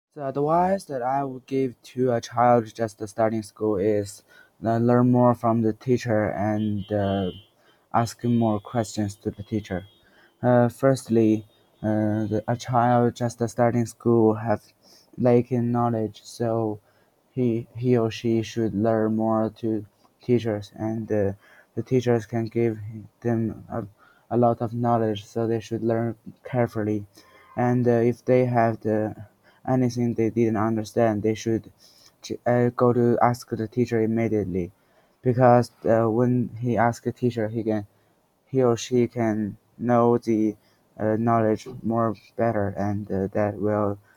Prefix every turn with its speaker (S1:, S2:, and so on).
S1: The advice that I would give to a child just starting school is learn more from the teacher and ask more questions to the teacher. Firstly, a child just starting school have lacking knowledge, so he or she should learn more to teachers, and the teachers can give them a lot of knowledge, so they should learn carefully. And if they have anything they didn't understand, they should go to ask the teacher immediately, because when he asks the teacher, he or she can know the knowledge more better, and that will